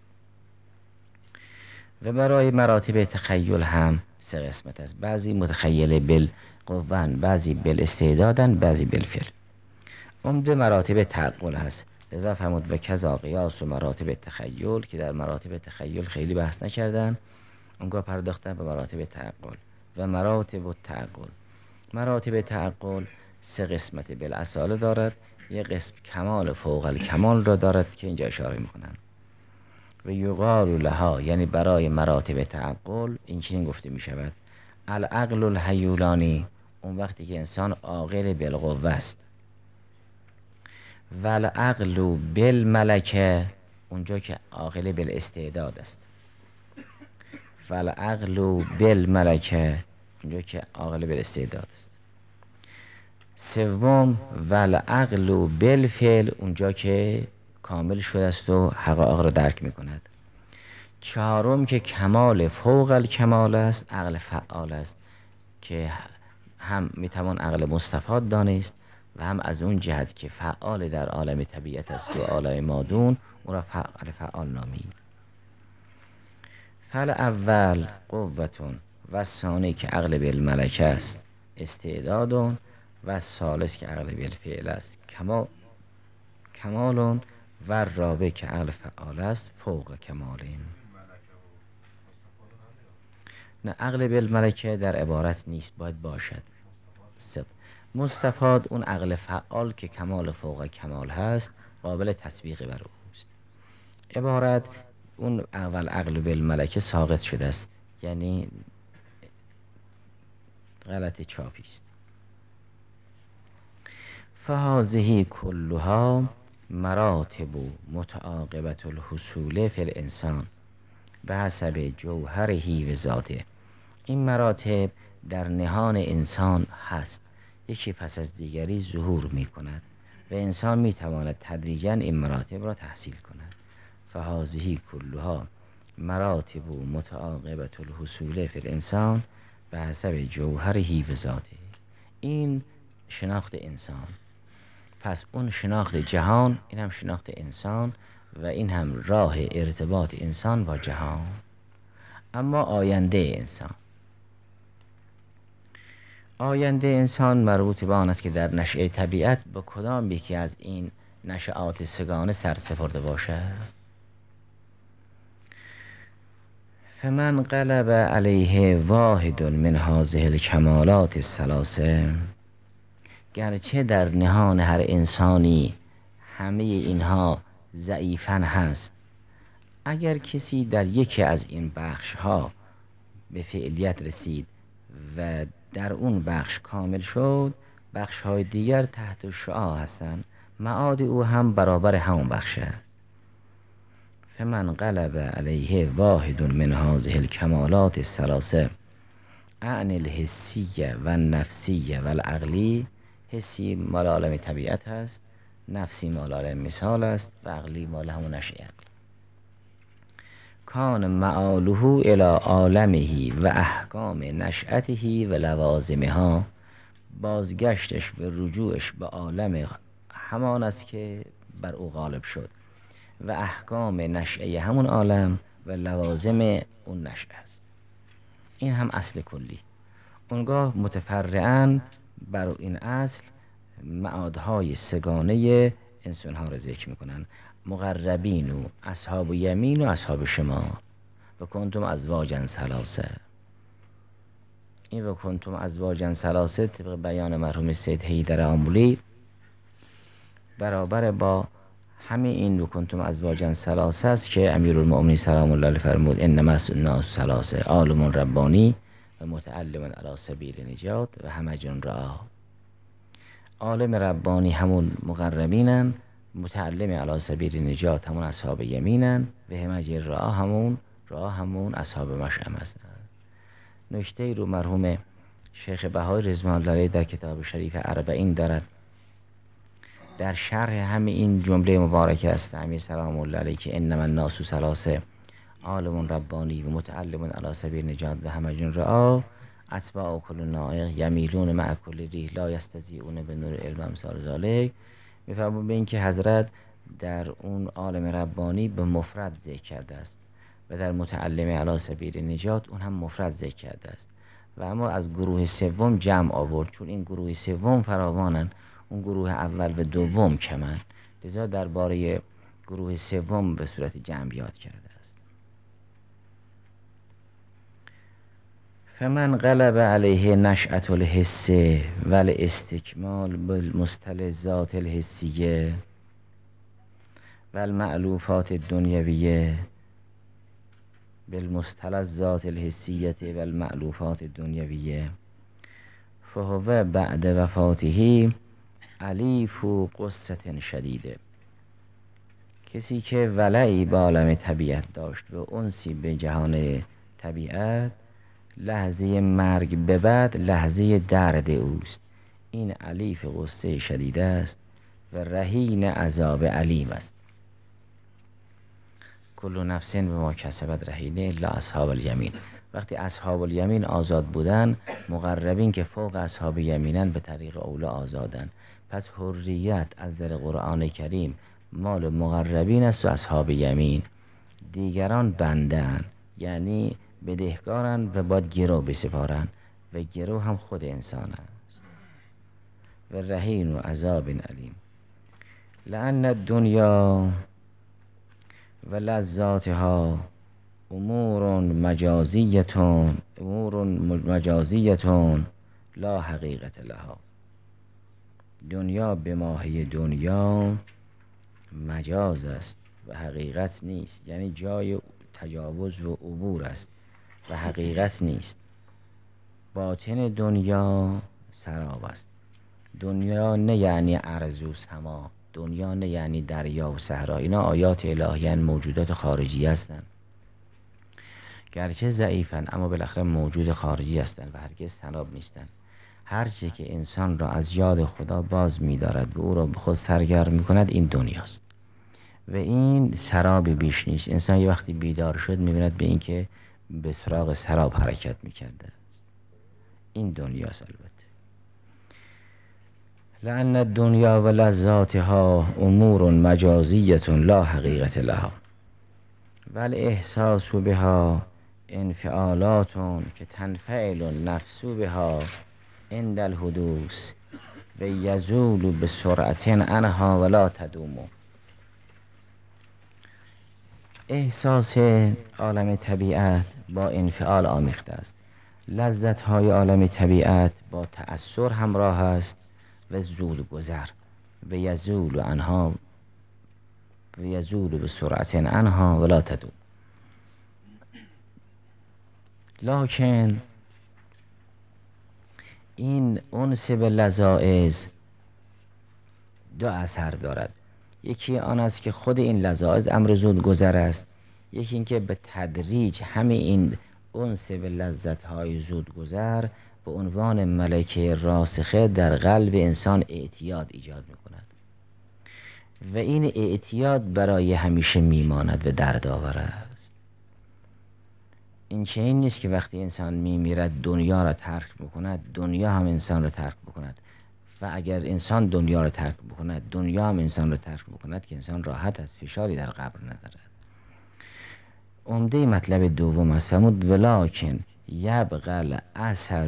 و برای مراتب تخیل هم سه قسمت است. بعضی متخیل بالقوه، بعضی بالاستعدادن، بعضی بالفعل. عمده مراتب تعقل هست. لذا فرمود و کذا قیاس و مراتب تخیل، که در مراتب تخیل خیلی بحث نکردن، اونگاه پرداختن به مراتب تعقل. و مراتب التعقل، مراتب تعقل سه قسمت بالاصاله دارد. یک قسم کمال فوق الکمال را دارد که اینجا اشاره میکنن. و یقال لها، یعنی برای مراتب تعقل این چنین گفته میشود العقل الهیولانی، اون وقتی که انسان عاقل بالقوه است. و العقل بالملکه، اونجا که عاقل بالاستعداد است. و العقل بالملکه، اونجا که عاقل بالاستعداد است. سوم و العقل بالفعل، اونجا که کامل شده است و حقایق را درک می کند. چهارم که کمال فوق الکمال است، عقل فعال است، که هم می توان عقل مستفاد دانست و هم از اون جهت که فعال در عالم طبیعت است و عالم مادون، اون را فعال نامید. فعل اول قوتون و ثانی که عقل بالملکه است استعدادون، و ثالث که عقل بالفعل است کمالون، و رابع که عقل فعال است فوق کمالین. نه، عقل بالملکه در عبارت نیست، باید باشد. مستفاد اون عقل فعال که کمال فوق کمال هست، قابل تطبیق بر اوست. عبارت اون اول عقل بالملکه ساقط شده است، یعنی غلط چاپی است. فهذه کلها مراتب متعاقبت الحصول فی الانسان به حسب جوهره و ذاته. این مراتب در نهان انسان هست، یکی پس از دیگری ظهور می کند و انسان می تواند تدریجا این مراتب را تحصیل کند. فهذه کلها، مراتب و متعاقبت الحصول فی الانسان به حسب جوهره و ذاته. این شناخت انسان. پس اون شناخت جهان، این هم شناخت انسان و این هم راه ارتباط انسان با جهان. اما آینده انسان، آینده انسان مربوط به آن است که در نشأه طبیعت به کدام یکی از این نشأات سگانه سرسپرده باشد. فمن غلب علیه واحد من هذه الکمالات الثلاثه، گرچه در نهان هر انسانی همه اینها ضعیفاً هست، اگر کسی در یکی از این بخش ها به فعلیت رسید و در اون بخش کامل شد، بخش های دیگر تحت شعاع هستند، معاد او هم برابر همون بخش است. فمن غلب علیه واحد من هذه الکمالات الثلاثه عن الحسیه و النفسیه و العقلی، حسی مال عالم طبیعت هست، نفسی مال عالم مثال است و عقلی مال همون نشأه عقل. کان معاله الی عالمه و احکام نشأته و لوازمها، بازگشتش و رجوعش به عالم همان است که بر او غالب شد و احکام نشأه همون عالم و لوازم اون نشأه است. این هم اصل کلی. اونگاه متفرعاً بر این اصل معادهای سگانه انسان ها را ذکر میکنن: مقربین و اصحاب یمین و اصحاب شمال و کنتم ازواجا ثلاثه. این و کنتم ازواجا ثلاثه طبق بیان مرحوم سید حیدر آملی برابر با همه این و کنتم ازواجا ثلاثه است که امیرالمؤمنین سلام الله علیه فرمود انما الناس ثلاثه عالم ربانی و متعلم علی سبیل نجات و همج رعا. عالم ربانی همون مقربینن، متعلم علی سبیل نجات همون اصحاب یمینن و همج رعا همون اصحاب مشأم هستند. نکته رو مرحوم شیخ بهایی رضوان الله علیه در کتاب شریف اربعین دارد. در شرح همه این جمله مبارکه است امیر سلام الله علیه که انما الناس ثلاثه عالم ربانی و متعلم علی سبیل نجات و همج رعا اتباع کل نائق یمیلون مع کل ریح لا یستضیعون به نور علم امثال ذالک. میفهمون به این که حضرت در اون عالم ربانی به مفرد ذکر کرده است و در متعلم علی سبیل نجات اون هم مفرد ذکر کرده است و اما از گروه سوم جمع آورد، چون این گروه سوم فراوانن، اون گروه اول و دوم کمن، لذا درباره گروه سوم به صورت جمع یاد کرده است. فمن غلب علیه نشأة الحس و الاستکمال بالمستلزات الحسیه و المألوفات الدنیویه بالمستلزات الحسیه و المألوفات الدنیویه فهو بعد وفاته علیف و قصة شدیده. کسی که ولعی به عالم طبیعت داشت و انسی به جهان طبیعت، لحظه مرگ به بعد لحظه درد اوست. این علیف قصه شدیده است و رهین عذاب علیم است. کل نفس بما کسبت رهینه الا اصحاب الیمین. وقتی اصحاب الیمین آزاد بودن، مقربین که فوق اصحاب یمینن به طریق اولا آزادن. پس حریت از در قرآن کریم مال مقربین است و اصحاب یمین. دیگران بندن، یعنی بدهکارن و باید گرو بسپارن و گرو هم خود انسان است. و رهین و عذاب علیم. لأن الدنیا و لذاتها امور مجازیتون لا حقیقت لها. دنیا به ماهی دنیا مجاز است و حقیقت نیست، یعنی جای تجاوز و عبور است و حقیقت نیست. باطن دنیا سراب است. دنیا نه یعنی ارض و سما، دنیا نه یعنی دریا و صحرا. اینا آیات الهی موجودات خارجی هستند، گرچه ضعیفن اما بالاخره موجود خارجی هستند و هرگز سراب نیستند. هرچه که انسان را از یاد خدا باز می دارد و او را به خود سرگرم می کند این دنیاست. و این سراب بیش نیست. انسان یه وقتی بیدار شد می‌بیند به این که به سراغ سراب حرکت می‌کرده است. این دنیاست البته. لأن الدنیا و لذاتها امور مجازیة لا حقیقت لها و الاحساس بها انفعالات که تنفعل النفس بها عند الحدوث و یزول بسرعت عنها ولا تدوم. احساس عالم طبیعت با انفعال آمیخته است. لذت های عالم طبیعت با تأثر همراه است و زود گذر و یزول عنها و یزول بسرعت عنها ولا تدوم. لکن این انس به لذائذ دو اثر دارد. یکی آن است که خود این لذائذ امر زود گذر است، یکی این که به تدریج همه این انس به لذت های زود گذر به عنوان ملکه راسخه در قلب انسان اعتیاد ایجاد می کند و این اعتیاد برای همیشه میماند و دردآور است. این چنین نیست که وقتی انسان میمیرد دنیا را ترک بکند، دنیا هم انسان را ترک بکند و اگر انسان دنیا را ترک بکند دنیا هم انسان را ترک بکند که انسان راحت است، فشاری در قبر ندارد. عمده مطلب دوم است فرمود ولکن یبقى الاثر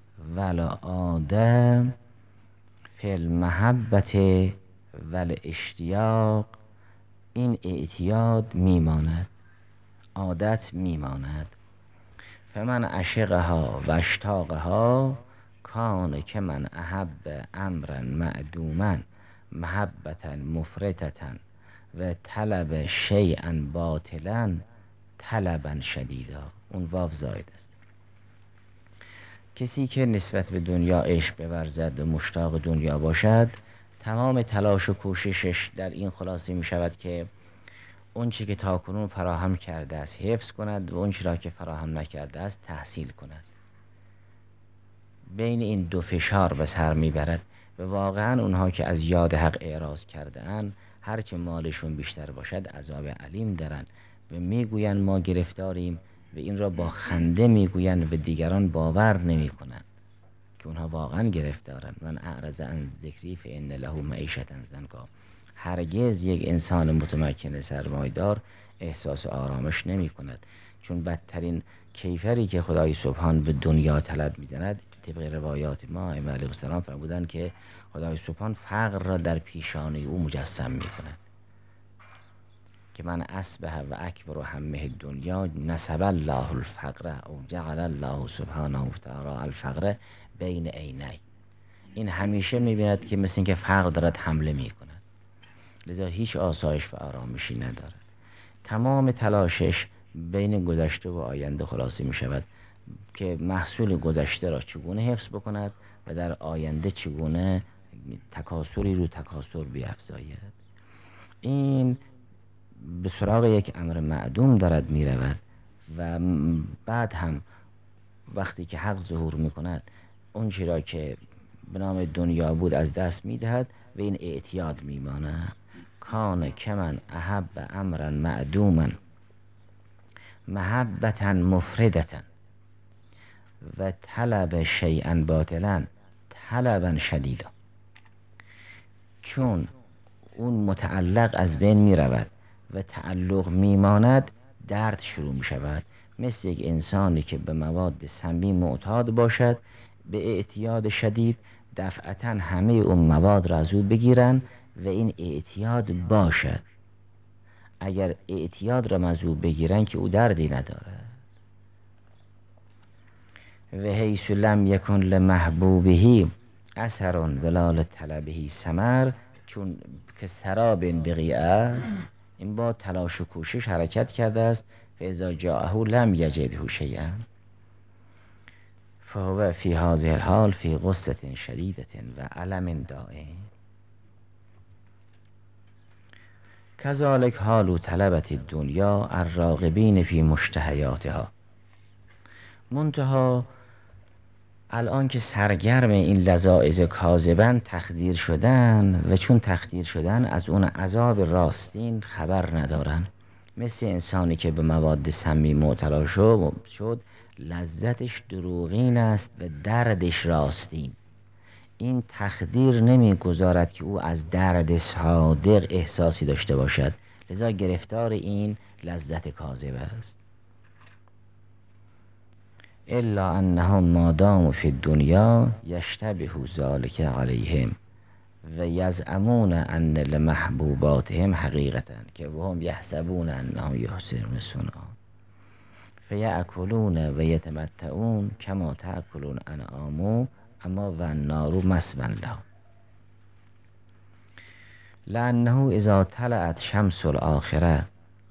والعاده فی المحبت والاشتیاق. این اعتیاد میماند، عادت میماند. فمن عشقها و اشتاقها کان که من احب امرا معدوما محبتا مفرطة و طلب شیئا باطلا طلبا شدیدا. اون واو زاید است. کسی که نسبت به دنیا عشق بورزد و مشتاق دنیا باشد تمام تلاش و کوششش در این خلاصه می شود که اون چی که تاکنون فراهم کرده است حفظ کند و اون چی را که فراهم نکرده است تحصیل کند. بین این دو فشار به سر میبرد و واقعا اونها که از یاد حق اعراض کرده اند هرچه مالشون بیشتر باشد عذاب علیم دارن و میگویند ما گرفتاریم و این را با خنده میگویند و دیگران باور نمیکنند که اونها واقعا گرفتارن. من اعرض عن ذکری فان له معیشة ضنکا. هرگز یک انسان متمکن سرمایه‌دار احساس آرامش نمی کند، چون بدترین کیفری که خدای سبحان به دنیا طلب میزند طبق روایات ما ائمه علیهم السلام فرمودند که خدای سبحان فقر را در پیشانی او مجسم می کند که من اصبح و اکبر همه دنیا نسب الله الفقر او جعل الله سبحانه و تعالی الفقر بین عینی. این همیشه میبیند که مثل اینکه فقر دارد حمله میکند، لذا هیچ آسایش و آرامشی ندارد. تمام تلاشش بین گذشته و آینده خلاصه می شود که محصول گذشته را چگونه حفظ بکند و در آینده چگونه تکاسری رو تکاسر بیفزاید. این به سراغ یک امر معدوم دارد می رود و بعد هم وقتی که حق ظهور می کند اون چی را که به نام دنیا بود از دست می دهد و این اعتیاد می ماند. کان که من احب امرا معدوما محبتا مفردتا و طلب شیئا باطلا طلبا شدیدا. چون اون متعلق از بین می رود و تعلق می ماند درد شروع می شود، مثل یک انسانی که به مواد سمی معتاد باشد به اعتیاد شدید دفعتا همه اون مواد را از او بگیرن و این اعتیاد باشد. اگر اعتیاد را از او بگیرن که او دردی نداره. و حیث لم یکن لمحبوبه اثر ولا لطلبه ثمر. چون که سراب بقیع است این با تلاش و کوشش حرکت کرده است. فاذا جاءه لم یجده شیئا فهو فی هذه الحال فی غصة شدیدة و الم دائم. کذالک حال طلبة الدنیا الراغبین فی مشتهیاتها. منتها الان که سرگرم این لذائذ کاذبن تخدیر شدن و چون تخدیر شدن از اون عذاب راستین خبر ندارن، مثل انسانی که به مواد سمی مبتلا شد لذتش دروغین است و دردش راستین. این تخدیر نمیگذارد که او از درد صادق احساسی داشته باشد، لذا گرفتار این لذت کاذب است. الا انهم ما داموا فی الدنیا یشتبه ذلک علیهم و یزعمون ان لمحبوباتهم حقیقتا که وهم یحسبون انهم یحسنون صنعا فیأکلون و یتمتعون کما تأکل الانعام اما و النار مثوی لهم لانه اذا طلعت شمس الاخره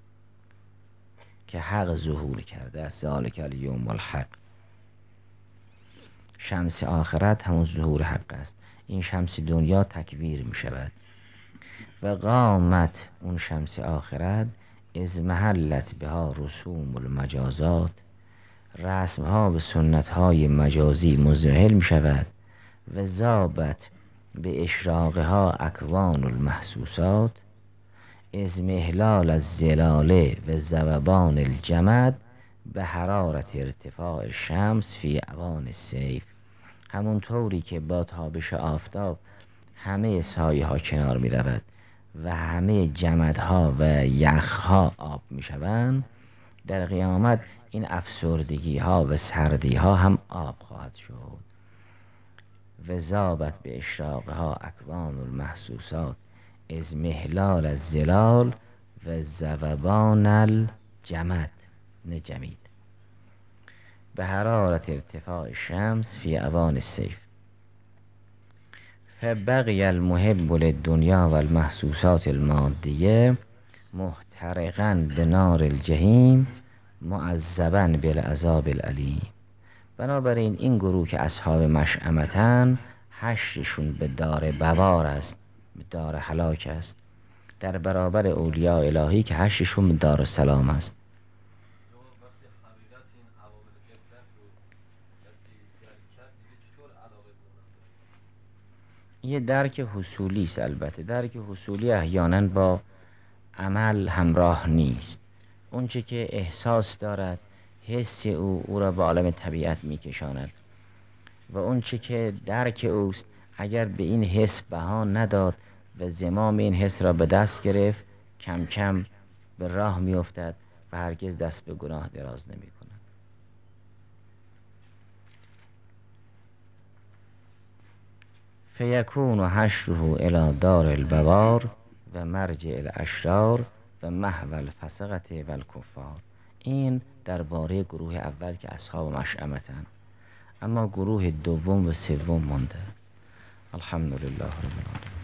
که حق ظهور کرده است، ذلک الیوم الحق، شمس آخرت همون ظهور حق است، این شمس دنیا تکویر می شود و قامت اون شمس آخرت از محلت بها رسوم المجازات، رسم ها و سنت های مجازی مزمحل می شود و ذابت به اشراقها اکوان المحسوسات از محلال الزلال و ذوبان الجمد به حرارت ارتفاع شمس فی اوان الصیف، همون طوری که با تابش آفتاب همه سایه ها کنار می رود و همه جمدها و یخها آب می شوند، در قیامت این افسردگی ها و سردی ها هم آب خواهد شد. و ذابت به اشراقها اکوان المحسوسات از محلال الزلال و ذوبان الجمد نجمید به حرارت ارتفاع شمس فی اوان الصیف فبقی المحب للدنیا و المحسوسات المادیه محترقا به نار الجحیم معذبا بالعذاب العلیم. بنابراین این گروه که اصحاب مشأمتن حشرشون به دار بوار است، به دار هلاک است، در برابر اولیاء الهی که حشرشون به دار السلام است. یه درک حصولی است، البته درک حصولی احیانا با عمل همراه نیست. اونچه که احساس دارد، حس او را به عالم طبیعت میکشاند و اونچه که درک اوست اگر به این حس بها نداد و زمام این حس را به دست گرفت کم کم به راه میافتد و هرگز دست به گناه دراز نمی کند. فیکون حشره الی دار البوار و مرجع الاشرار و محو الفسقة و الکفار. این درباره گروه اول که اصحاب مشأمتند، اما گروه دوم و سوم مانده است. الحمدلله رب العالمین.